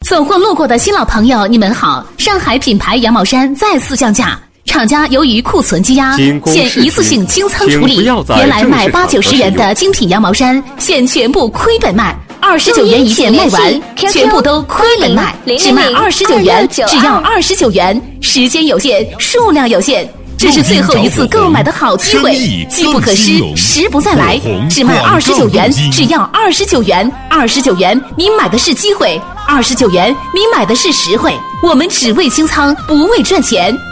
走过路过的新老朋友，你们好！上海品牌羊毛衫再次降价，厂家由于库存积压，现一次性清仓处理。原来卖80-90元的精品羊毛衫，现全部亏本卖，29元一件卖完，全部都亏本卖，只卖29元，只要29元，时间有限，数量有限。这是最后一次购买的好机会，机不可失，时不再来。只卖29元，只要29元，29元，你买的是机会；29元，你买的是实惠。我们只为清仓，不为赚钱。